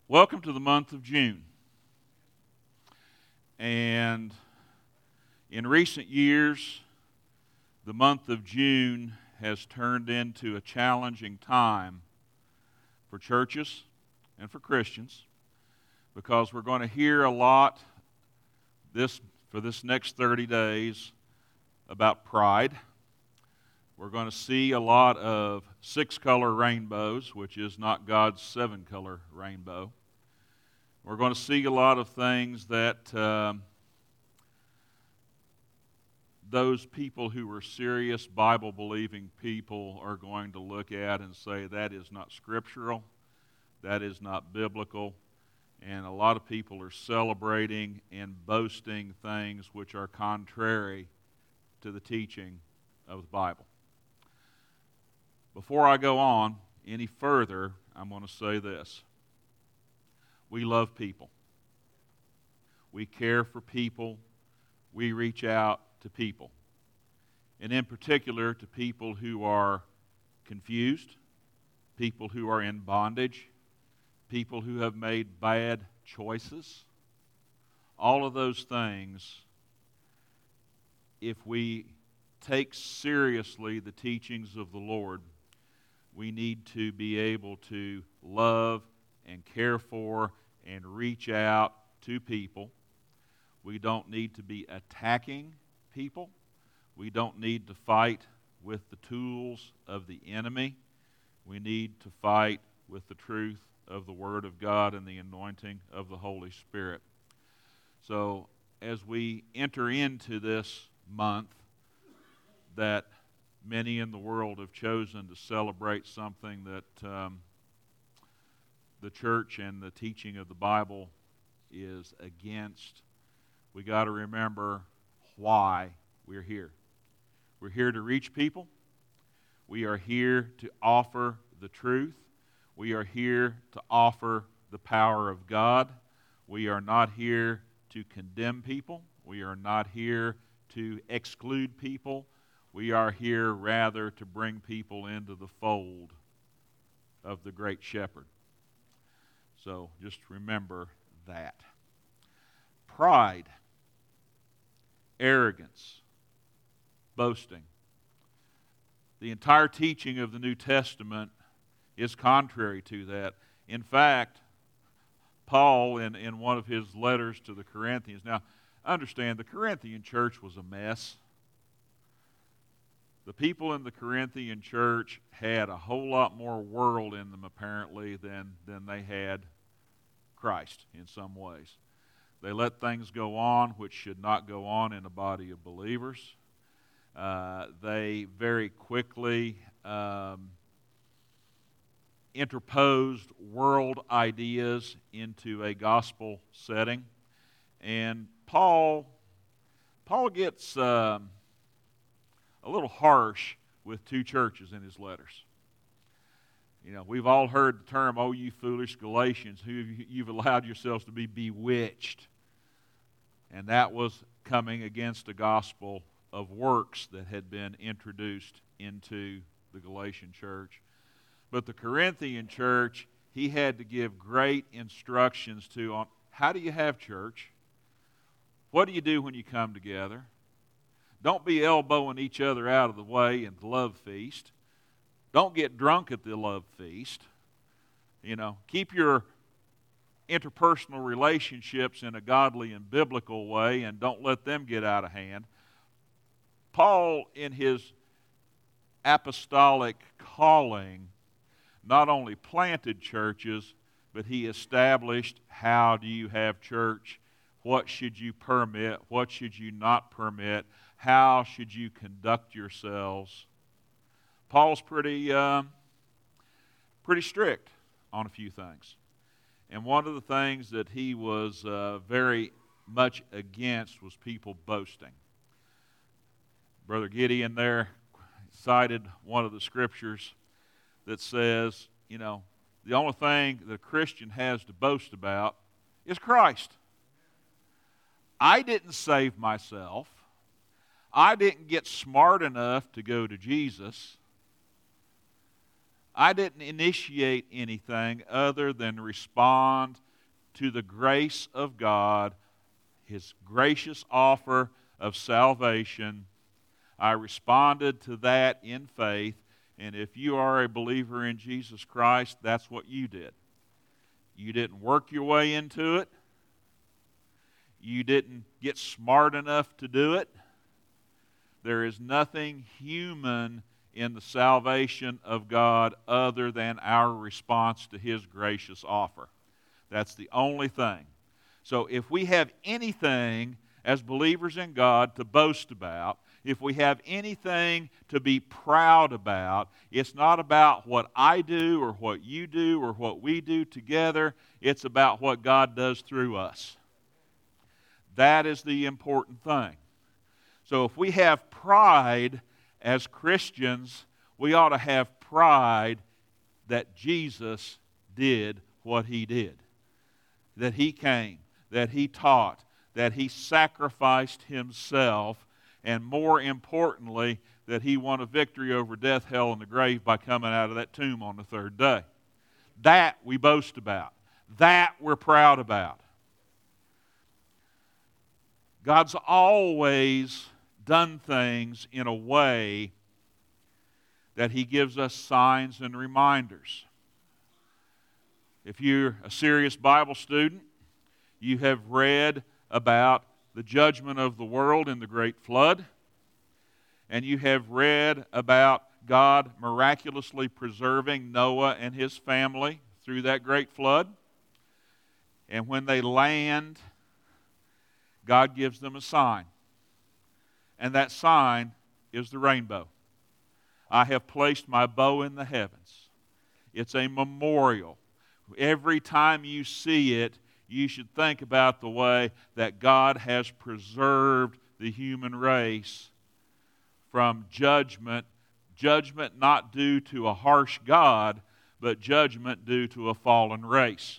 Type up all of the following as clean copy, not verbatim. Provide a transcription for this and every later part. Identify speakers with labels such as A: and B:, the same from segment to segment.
A: Welcome to the month of June. And in recent years, the month of June has turned into a challenging time for churches and for Christians because we're going to hear a lot for this next 30 days about pride. We're going to see a lot of 6-color rainbows, which is not God's 7-color rainbow. We're going to see a lot of things that those people who are serious Bible-believing people are going to look at and say that is not scriptural, that is not biblical, and a lot of people are celebrating and boasting things which are contrary to the teaching of the Bible. Before I go on any further, I'm going to say this. We love people. We care for people. We reach out to people. And in particular, to people who are confused, people who are in bondage, people who have made bad choices. All of those things, if we take seriously the teachings of the Lord, we need to be able to love and care for and reach out to people. We don't need to be attacking people. We don't need to fight with the tools of the enemy. We need to fight with the truth of the Word of God and the anointing of the Holy Spirit. So as we enter into this month that many in the world have chosen to celebrate something that the church and the teaching of the Bible is against, we got to remember why we're here. We're here to reach people. We are here to offer the truth. We are here to offer the power of God. We are not here to condemn people. We are not here to exclude people. We are here rather to bring people into the fold of the great shepherd. So just remember that. Pride, arrogance, boasting. The entire teaching of the New Testament is contrary to that. In fact, Paul, in one of his letters to the Corinthians, now understand the Corinthian church was a mess. The people in the Corinthian church had a whole lot more world in them, apparently, than they had Christ in some ways. They let things go on which should not go on in a body of believers. They very quickly interposed world ideas into a gospel setting. And Paul gets a little harsh with two churches in his letters. You know, we've all heard the term, "Oh, you foolish Galatians, who you've allowed yourselves to be bewitched." And that was coming against a gospel of works that had been introduced into the Galatian church. But the Corinthian church, he had to give great instructions to on how do you have church? What do you do when you come together? Don't be elbowing each other out of the way in the love feast. Don't get drunk at the love feast. You know, keep your interpersonal relationships in a godly and biblical way and don't let them get out of hand. Paul, in his apostolic calling, not only planted churches, but he established how do you have church, what should you permit, what should you not permit, how should you conduct yourselves. Paul's pretty strict on a few things. And one of the things that he was very much against was people boasting. Brother Gideon there cited one of the scriptures that says, you know, the only thing the Christian has to boast about is Christ. I didn't save myself. I didn't get smart enough to go to Jesus. I didn't initiate anything other than respond to the grace of God, His gracious offer of salvation. I responded to that in faith, and if you are a believer in Jesus Christ, that's what you did. You didn't work your way into it. You didn't get smart enough to do it. There is nothing human in the salvation of God other than our response to His gracious offer. That's the only thing. So if we have anything as believers in God to boast about, if we have anything to be proud about, it's not about what I do or what you do or what we do together. It's about what God does through us. That is the important thing. So if we have pride as Christians, we ought to have pride that Jesus did what He did. That He came, that He taught, that He sacrificed Himself, and more importantly, that He won a victory over death, hell, and the grave by coming out of that tomb on the third day. That we boast about. That we're proud about. God's always done things in a way that He gives us signs and reminders. If you're a serious Bible student, you have read about the judgment of the world in the great flood, and you have read about God miraculously preserving Noah and his family through that great flood. And when they land, God gives them a sign. And that sign is the rainbow. I have placed my bow in the heavens. It's a memorial. Every time you see it, you should think about the way that God has preserved the human race from judgment. Judgment not due to a harsh God, but judgment due to a fallen race.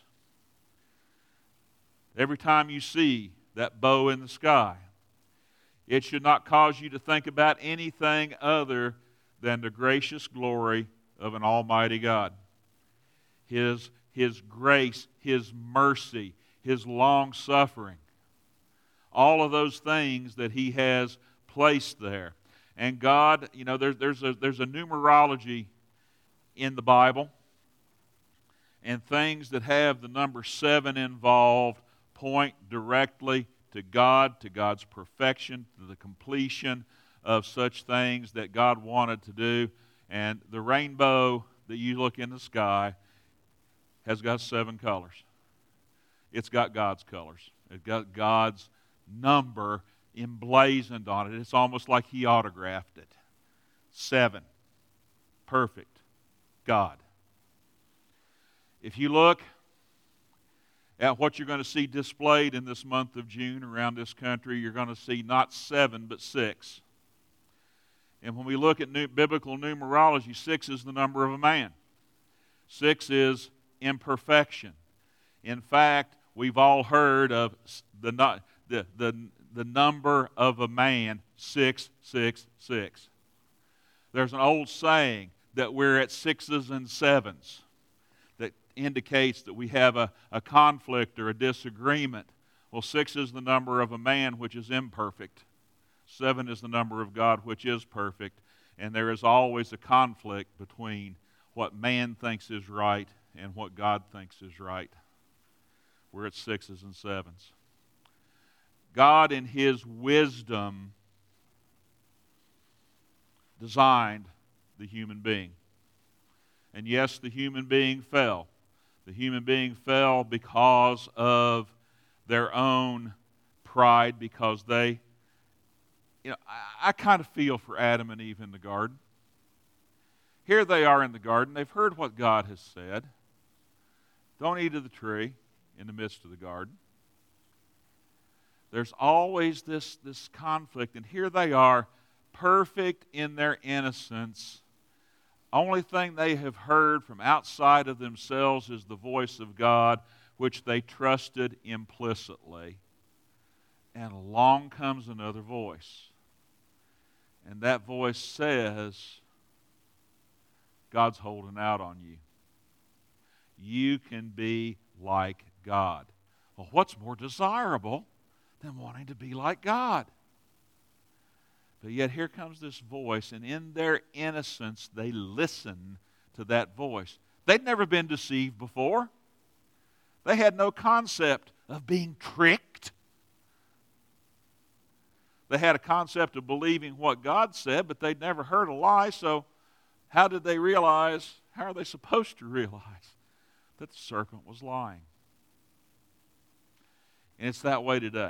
A: Every time you see that bow in the sky, it should not cause you to think about anything other than the gracious glory of an almighty God. His grace, His mercy, His long-suffering. All of those things that He has placed there. And God, there's a numerology in the Bible. And things that have the number 7 involved point directly to God, to God's perfection, to the completion of such things that God wanted to do. And the rainbow that you look in the sky has got 7 colors. It's got God's colors. It's got God's number emblazoned on it. It's almost like He autographed it. 7. Perfect. God. If you look at what you're going to see displayed in this month of June around this country, you're going to see not 7, but 6. And when we look at biblical numerology, 6 is the number of a man. 6 is imperfection. In fact, we've all heard of the number of a man, 666. There's an old saying that we're at 6s and 7s that indicates that we have a conflict or a disagreement. Well, 6 is the number of a man, which is imperfect. 7 is the number of God, which is perfect. And there is always a conflict between what man thinks is right and what God thinks is right. We're at 6s and 7s. God, in His wisdom, designed the human being. And yes, the human being fell. The human being fell because of their own pride, because they, I kind of feel for Adam and Eve in the garden. Here they are in the garden. They've heard what God has said. Don't eat of the tree in the midst of the garden. There's always this conflict, and here they are, perfect in their innocence. Only thing they have heard from outside of themselves is the voice of God, which they trusted implicitly. And along comes another voice. And that voice says, God's holding out on you. You can be like God. Well, what's more desirable than wanting to be like God? But yet here comes this voice, and in their innocence, they listen to that voice. They'd never been deceived before. They had no concept of being tricked. They had a concept of believing what God said, but they'd never heard a lie, so how did they realize, how are they supposed to realize that the serpent was lying? And it's that way today.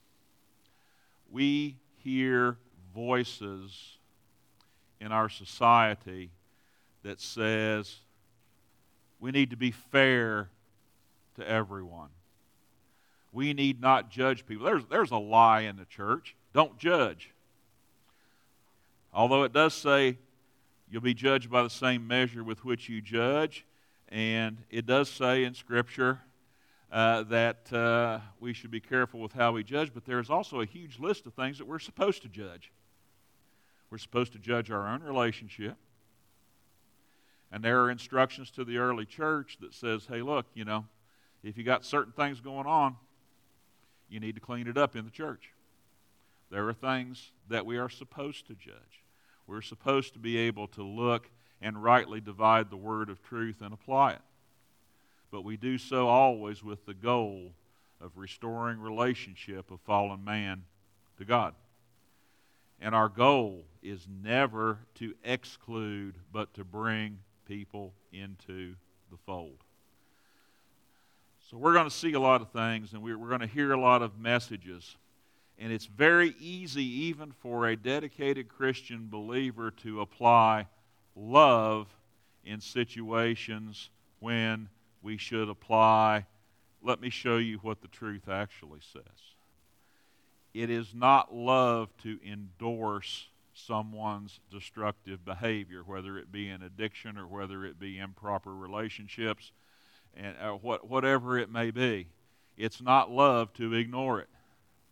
A: We hear voices in our society that says we need to be fair to everyone. We need not judge people. There's a lie in the church. Don't judge. Although it does say you'll be judged by the same measure with which you judge, and it does say in Scripture that we should be careful with how we judge, but there's also a huge list of things that we're supposed to judge. We're supposed to judge our own relationship. And there are instructions to the early church that says, hey, look, if you got certain things going on, you need to clean it up in the church. There are things that we are supposed to judge. We're supposed to be able to look and rightly divide the word of truth and apply it. But we do so always with the goal of restoring relationship of fallen man to God. And our goal is never to exclude, but to bring people into the fold. So we're going to see a lot of things, and we're going to hear a lot of messages. And it's very easy, even for a dedicated Christian believer, to apply love in situations when we should apply, let me show you what the truth actually says. It is not love to endorse someone's destructive behavior, whether it be an addiction or whether it be improper relationships, and whatever it may be. It's not love to ignore it.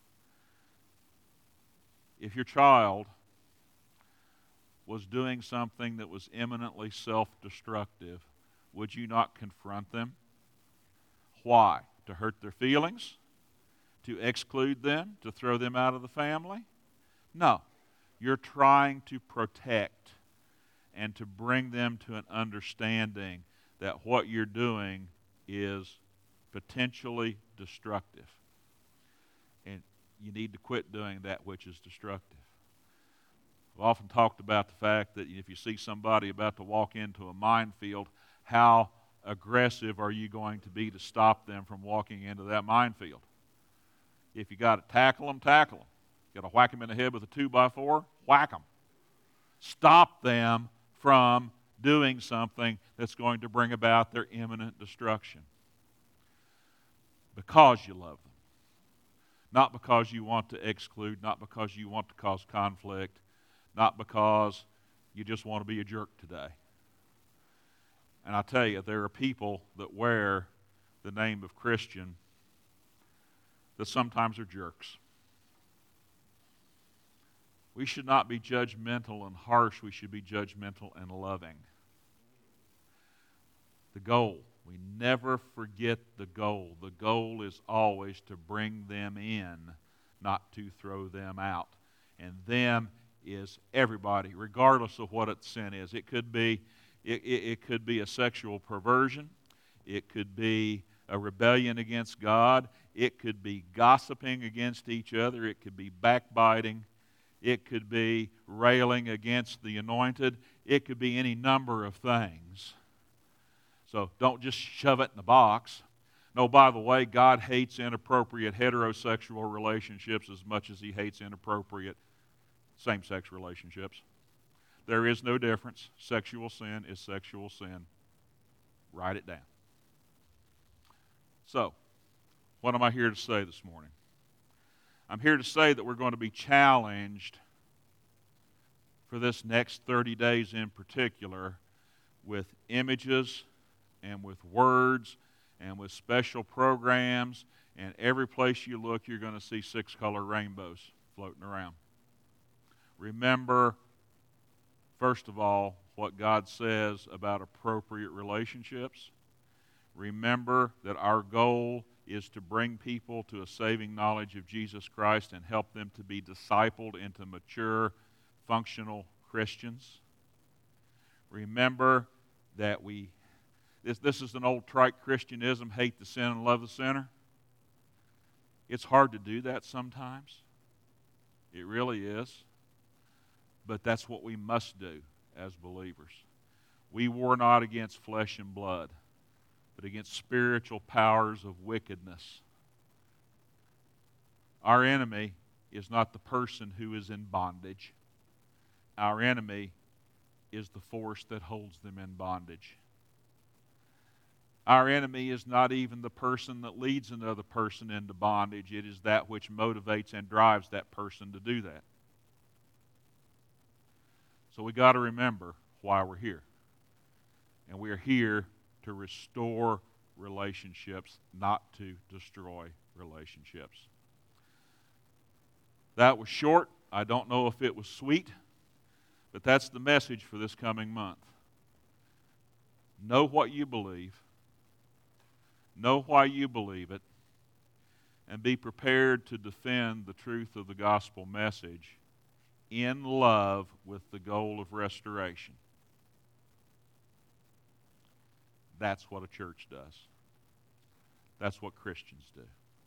A: If your child was doing something that was eminently self-destructive, would you not confront them? Why? To hurt their feelings? To exclude them? To throw them out of the family? No. You're trying to protect and to bring them to an understanding that what you're doing is potentially destructive. And you need to quit doing that which is destructive. I've often talked about the fact that if you see somebody about to walk into a minefield, how aggressive are you going to be to stop them from walking into that minefield? If you got to tackle them, tackle them. You got to whack them in the head with a 2x4, whack them. Stop them from doing something that's going to bring about their imminent destruction. Because you love them. Not because you want to exclude, not because you want to cause conflict, not because you just want to be a jerk today. And I tell you, there are people that wear the name of Christian that sometimes are jerks. We should not be judgmental and harsh. We should be judgmental and loving. The goal. We never forget the goal. The goal is always to bring them in, not to throw them out. And them is everybody, regardless of what its sin is. It could be a sexual perversion. It could be a rebellion against God. It could be gossiping against each other. It could be backbiting. It could be railing against the anointed. It could be any number of things. So don't just shove it in the box. No, by the way, God hates inappropriate heterosexual relationships as much as He hates inappropriate same-sex relationships. There is no difference. Sexual sin is sexual sin. Write it down. So, what am I here to say this morning? I'm here to say that we're going to be challenged for this next 30 days in particular with images and with words and with special programs, and every place you look you're going to see 6-color rainbows floating around. Remember, first of all, what God says about appropriate relationships. Remember that our goal is to bring people to a saving knowledge of Jesus Christ and help them to be discipled into mature, functional Christians. Remember that this is an old trite Christianism, hate the sin and love the sinner. It's hard to do that sometimes. It really is. But that's what we must do as believers. We war not against flesh and blood, but against spiritual powers of wickedness. Our enemy is not the person who is in bondage. Our enemy is the force that holds them in bondage. Our enemy is not even the person that leads another person into bondage. It is that which motivates and drives that person to do that. So we got to remember why we're here. And we're here to restore relationships, not to destroy relationships. That was short. I don't know if it was sweet, but that's the message for this coming month. Know what you believe. Know why you believe it. And be prepared to defend the truth of the gospel message in love with the goal of restoration. That's what a church does. That's what Christians do.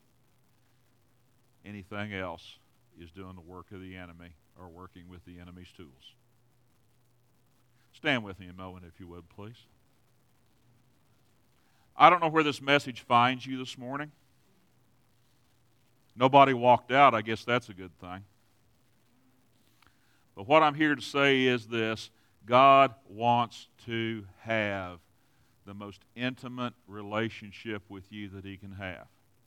A: Anything else is doing the work of the enemy or working with the enemy's tools. Stand with me a moment, if you would, please. I don't know where this message finds you this morning. Nobody walked out. I guess that's a good thing. But what I'm here to say is this: God wants to have the most intimate relationship with you that He can have.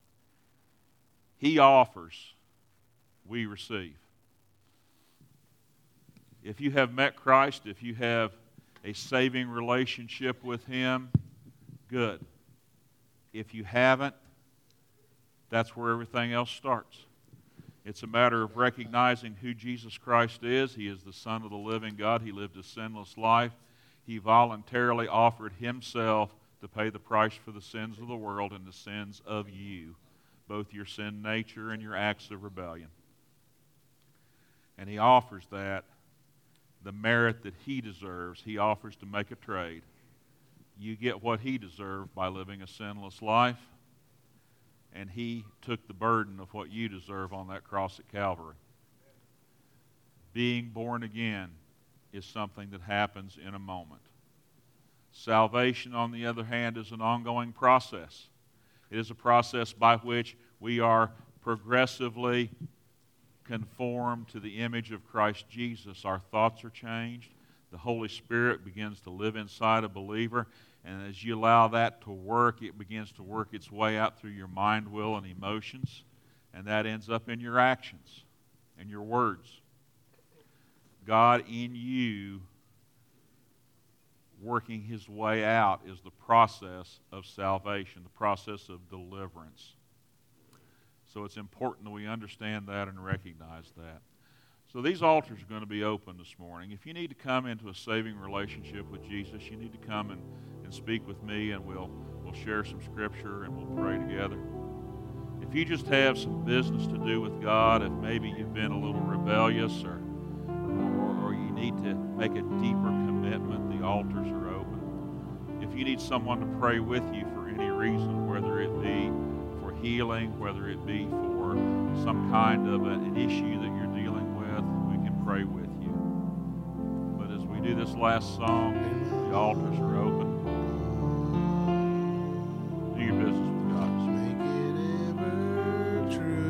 A: He offers, we receive. If you have met Christ, if you have a saving relationship with Him, good. If you haven't, that's where everything else starts. It's a matter of recognizing who Jesus Christ is. He is the Son of the living God. He lived a sinless life. He voluntarily offered Himself to pay the price for the sins of the world and the sins of you, both your sin nature and your acts of rebellion. And He offers that, the merit that He deserves. He offers to make a trade. You get what He deserved by living a sinless life, and He took the burden of what you deserve on that cross at Calvary. Being born again is something that happens in a moment. Salvation, on the other hand, is an ongoing process. It is a process by which we are progressively conformed to the image of Christ Jesus. Our thoughts are changed. The Holy Spirit begins to live inside a believer, and as you allow that to work, it begins to work its way out through your mind, will, and emotions, and that ends up in your actions and your words. God in you working His way out is the process of salvation, the process of deliverance. So it's important that we understand that and recognize that. So these altars are going to be open this morning. If you need to come into a saving relationship with Jesus, you need to come and speak with me, and we'll share some scripture and we'll pray together. If you just have some business to do with God, if maybe you've been a little rebellious or you need to make a deeper commitment, the altars are open. If you need someone to pray with you for any reason, whether it be for healing, whether it be for some kind of an issue that you're dealing with, we can pray with you. But as we do this last song, the altars are open. Do your business with God.
B: Make it ever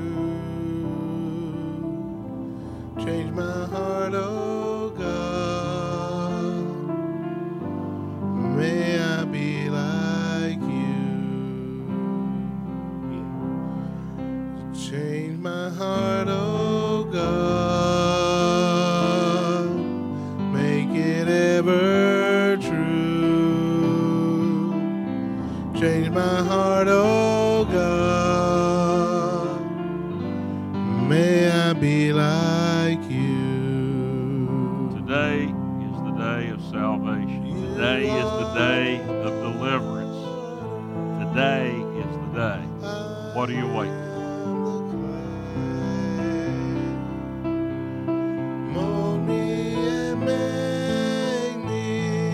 B: true. Change my heart, oh God. May I be like you. Change my heart, oh God. Make it ever true. Change my heart, oh God. May I be like you.
A: Today is the day of salvation. Today is the day. What are you waiting for?
B: Mold me and make me.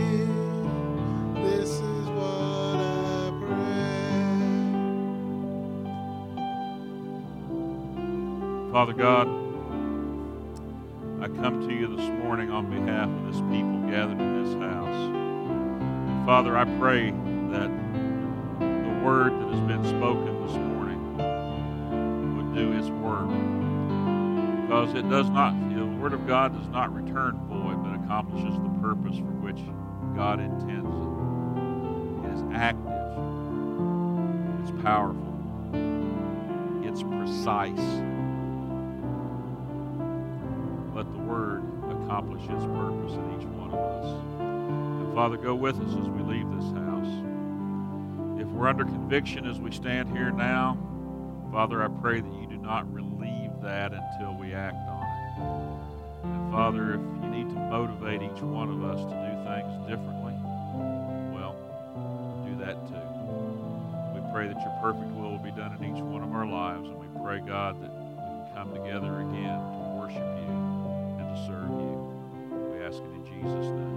B: This is what I pray.
A: Father God, I come to you this morning on behalf of this people gathered in this house. And Father, I pray that the word that has been spoken this morning would do its work. Because it does not, the word of God does not return void, but accomplishes the purpose for which God intends it. It is active. It's powerful. It's precise. Let the word accomplish its purpose in each one of us. And Father, go with us as we leave this house. If we're under conviction as we stand here now, Father, I pray that you do not relieve that until we act on it. And Father, if you need to motivate each one of us to do things differently, well, do that too. We pray that your perfect will be done in each one of our lives, and we pray, God, that we can come together again to worship you and to serve you. We ask it in Jesus' name.